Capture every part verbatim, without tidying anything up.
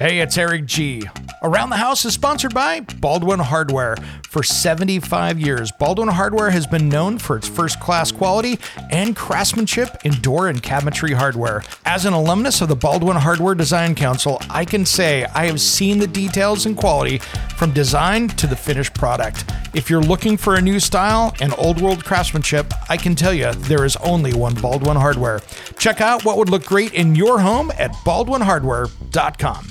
Hey, it's Eric G. Around the House is sponsored by Baldwin Hardware. For seventy-five years, Baldwin Hardware has been known for its first-class quality and craftsmanship in door and cabinetry hardware. As an alumnus of the Baldwin Hardware Design Council, I can say I have seen the details and quality from design to the finished product. If you're looking for a new style and old-world craftsmanship, I can tell you there is only one Baldwin Hardware. Check out what would look great in your home at baldwin hardware dot com.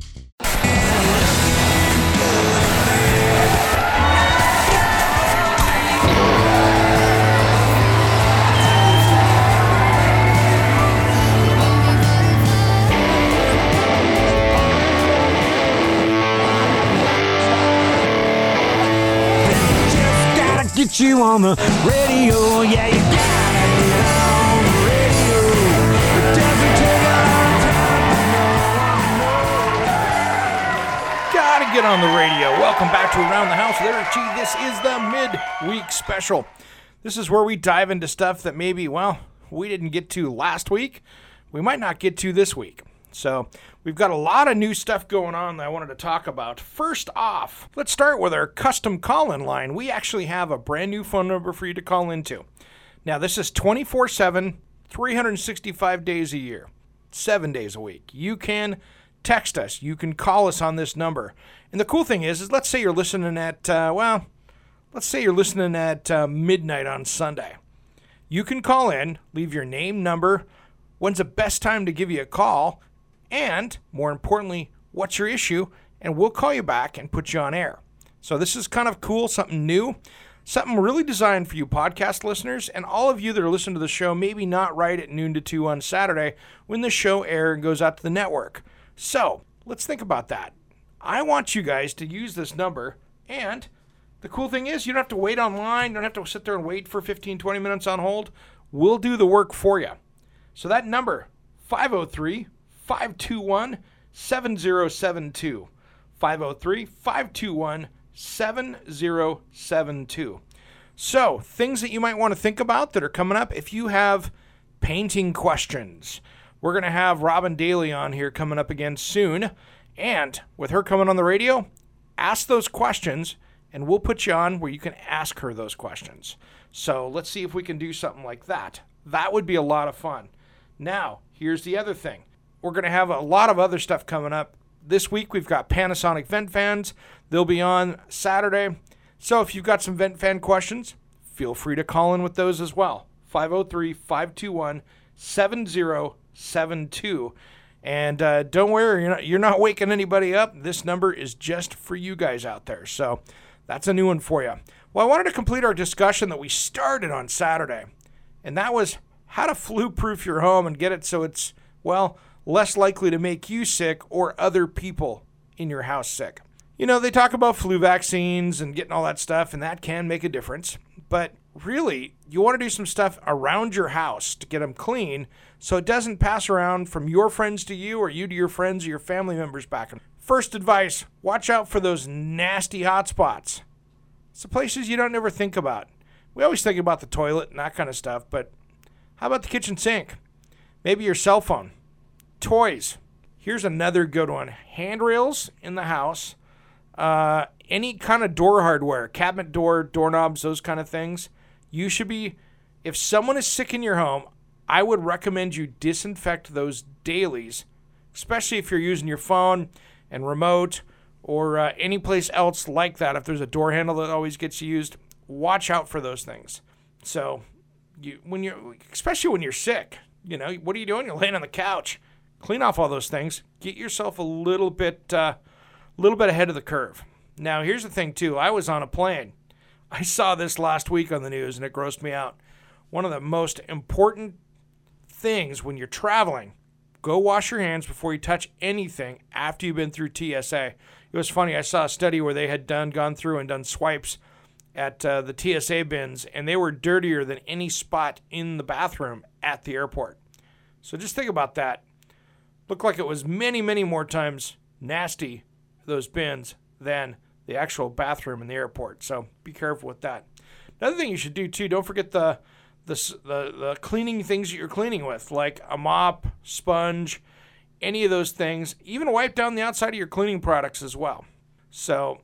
Get you on the radio, yeah, you gotta get on the radio. It doesn't take a lot of time. Gotta get on the radio. Welcome back to Around the House with Eric G. This is the midweek special. This is where we dive into stuff that maybe, well, we didn't get to last week. We might not get to this week. So we've got a lot of new stuff going on that I wanted to talk about. First off, let's start with our custom call-in line. We actually have a brand new phone number for you to call into. Now, this is twenty-four seven, three hundred sixty-five days a year, seven days a week. You can text us. You can call us on this number. And the cool thing is, is let's say you're listening at, uh, well, let's say you're listening at uh, midnight on Sunday. You can call in, leave your name, number, when's the best time to give you a call, and, more importantly, what's your issue, and we'll call you back and put you on air. So this is kind of cool, something new, something really designed for you podcast listeners, and all of you that are listening to the show, maybe not right at noon to two on Saturday when the show airs and goes out to the network. So let's think about that. I want you guys to use this number, and the cool thing is you don't have to wait online, you don't have to sit there and wait for fifteen, twenty minutes on hold. We'll do the work for you. So that number, five oh three, five two one, seven oh seven two. five oh three, five two one, seven oh seven two. So, things that you might want to think about that are coming up. If you have painting questions, we're going to have Robin Daly on here coming up again soon. And with her coming on the radio, ask those questions, and we'll put you on where you can ask her those questions. So, let's see if we can do something like that. That would be a lot of fun. Now, here's the other thing. We're going to have a lot of other stuff coming up. This week, we've got Panasonic vent fans. They'll be on Saturday. So if you've got some vent fan questions, feel free to call in with those as well. five oh three, five two one, seven oh seven two. And uh, don't worry, you're not, you're not waking anybody up. This number is just for you guys out there. So that's a new one for you. Well, I wanted to complete our discussion that we started on Saturday. And that was how to flu-proof your home and get it so it's, well, less likely to make you sick or other people in your house sick. You know, they talk about flu vaccines and getting all that stuff, and that can make a difference. But really, you want to do some stuff around your house to get them clean so it doesn't pass around from your friends to you or you to your friends or your family members back. First advice, watch out for those nasty hot spots. It's the places you don't ever think about. We always think about the toilet and that kind of stuff, but how about the kitchen sink? Maybe your cell phone. Toys. Here's another good one. Handrails in the house. Uh, any kind of door hardware, cabinet door, doorknobs, those kind of things. You should be, if someone is sick in your home, I would recommend you disinfect those dailies, especially if you're using your phone and remote or uh, any place else like that. If there's a door handle that always gets used, watch out for those things. So, you when you're, especially when you're sick, you know, what are you doing? You're laying on the couch. Clean off all those things. Get yourself a little bit, uh, little bit ahead of the curve. Now, here's the thing, too. I was on a plane. I saw this last week on the news, and it grossed me out. One of the most important things when you're traveling, go wash your hands before you touch anything after you've been through T S A. It was funny. I saw a study where they had done gone through and done swipes at uh, the T S A bins, and they were dirtier than any spot in the bathroom at the airport. So just think about that. Looked like it was many, many more times nasty, those bins, than the actual bathroom in the airport. So be careful with that. Another thing you should do, too, don't forget the the the, the cleaning things that you're cleaning with, like a mop, sponge, any of those things. Even wipe down the outside of your cleaning products as well. So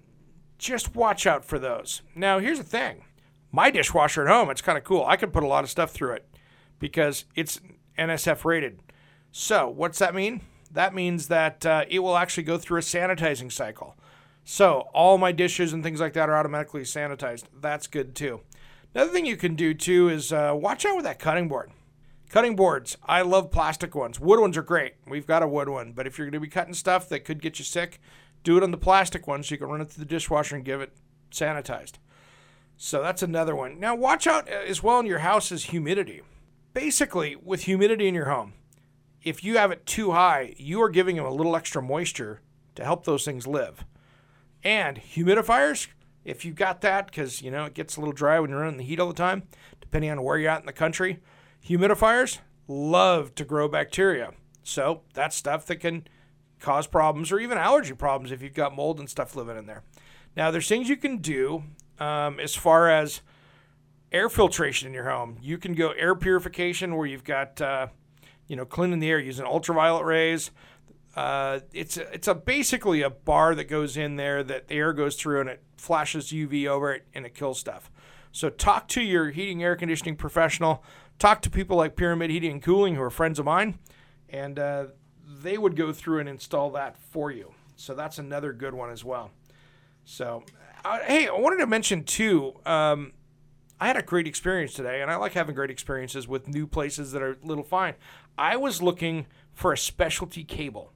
just watch out for those. Now, here's the thing. My dishwasher at home, it's kind of cool. I can put a lot of stuff through it because it's N S F rated. So what's that mean? That means that uh, it will actually go through a sanitizing cycle. So all my dishes and things like that are automatically sanitized. That's good too. Another thing you can do too is uh, watch out with that cutting board. Cutting boards. I love plastic ones. Wood ones are great. We've got a wood one. But if you're going to be cutting stuff that could get you sick, do it on the plastic one so you can run it through the dishwasher and give it sanitized. So that's another one. Now watch out as well in your house is humidity. Basically, with humidity in your home, if you have it too high, you are giving them a little extra moisture to help those things live. And humidifiers, if you've got that, because, you know, it gets a little dry when you're running the heat all the time, depending on where you're at in the country, humidifiers love to grow bacteria. So that's stuff that can cause problems or even allergy problems if you've got mold and stuff living in there. Now, there's things you can do um, as far as air filtration in your home. You can go air purification where you've got, uh, you know, cleaning the air using ultraviolet rays. Uh, it's a, it's a basically a bar that goes in there that the air goes through and it flashes U V over it and it kills stuff. So talk to your heating air conditioning professional. Talk to people like Pyramid Heating and Cooling who are friends of mine, and uh, they would go through and install that for you. So that's another good one as well. So, uh, hey, I wanted to mention too, um, I had a great experience today, and I like having great experiences with new places that are a little fine. I was looking for a specialty cable.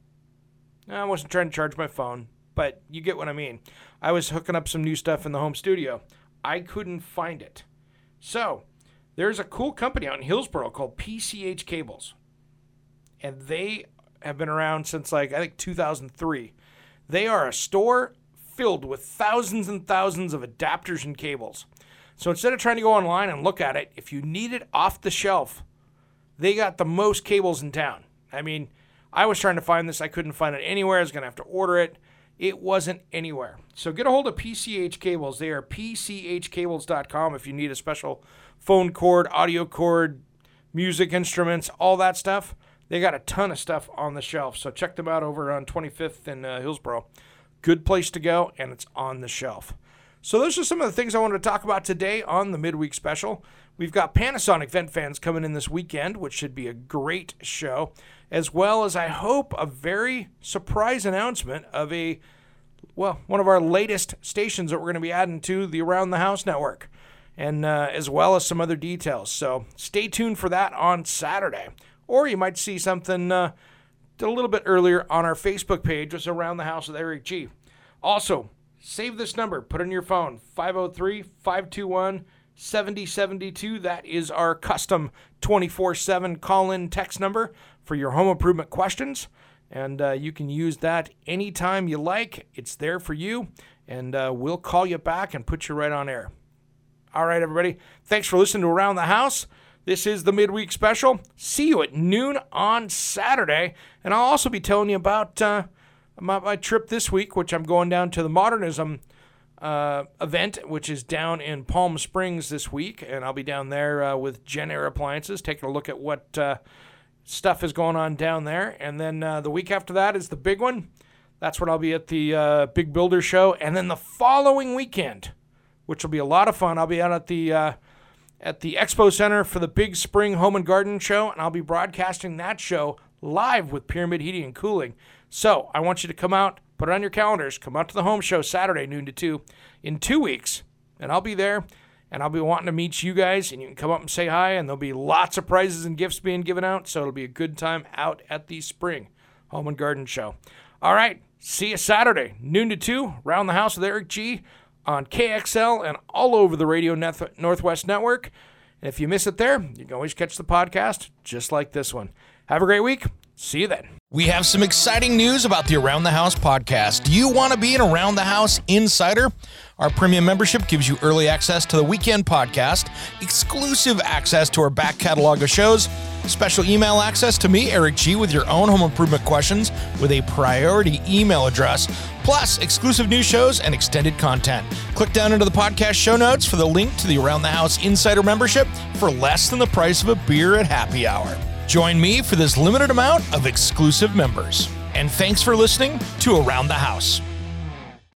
I wasn't trying to charge my phone, but you get what I mean. I was hooking up some new stuff in the home studio. I couldn't find it. So there's a cool company out in Hillsboro called P C H Cables, and they have been around since, like, I think two thousand three. They are a store filled with thousands and thousands of adapters and cables. So instead of trying to go online and look at it, if you need it off the shelf, they got the most cables in town. I mean, I was trying to find this. I couldn't find it anywhere. I was going to have to order it. It wasn't anywhere. So get a hold of P C H Cables. They are P C H cables dot com if you need a special phone cord, audio cord, music instruments, all that stuff. They got a ton of stuff on the shelf. So check them out over on twenty-fifth in uh, Hillsboro. Good place to go, and it's on the shelf. So those are some of the things I wanted to talk about today on the midweek special. We've got Panasonic Vent Fans coming in this weekend, which should be a great show, as well as, I hope, a very surprise announcement of a, well, one of our latest stations that we're going to be adding to the Around the House network, and uh, as well as some other details. So stay tuned for that on Saturday. Or you might see something uh, a little bit earlier on our Facebook page, which is Around the House with Eric G. Also, save this number. Put it in your phone, five oh three, five two one, seven oh seven two. That is our custom twenty-four seven call-in text number for your home improvement questions. And uh, you can use that anytime you like. It's there for you. And uh, we'll call you back and put you right on air. All right, everybody. Thanks for listening to Around the House. This is the midweek special. See you at noon on Saturday. And I'll also be telling you about uh, my, my trip this week, which I'm going down to the Modernism uh, event, which is down in Palm Springs this week. And I'll be down there uh, with Gen Air Appliances, taking a look at what uh, stuff is going on down there. And then uh, the week after that is the big one. That's when I'll be at the uh, Big Builder Show. And then the following weekend, which will be a lot of fun, I'll be out at the... Uh, at the Expo Center for the Big Spring Home and Garden Show, and I'll be broadcasting that show live with Pyramid Heating and Cooling. So I want you to come out, put it on your calendars, come out to the home show Saturday, noon to two, in two weeks, and I'll be there, and I'll be wanting to meet you guys, and you can come up and say hi, and there'll be lots of prizes and gifts being given out, so it'll be a good time out at the Spring Home and Garden Show. All right, see you Saturday, noon to two, Around the House with Eric G., on K X L and all over the Radio Northwest Network. And if you miss it there, you can always catch the podcast just like this one. Have a great week. See you then. We have some exciting news about the Around the House podcast. Do you want to be an Around the House insider? Our premium membership gives you early access to the weekend podcast, exclusive access to our back catalog of shows, special email access to me, Eric G., with your own home improvement questions with a priority email address, plus exclusive new shows and extended content. Click down into the podcast show notes for the link to the Around the House Insider membership for less than the price of a beer at happy hour. Join me for this limited amount of exclusive members. And thanks for listening to Around the House.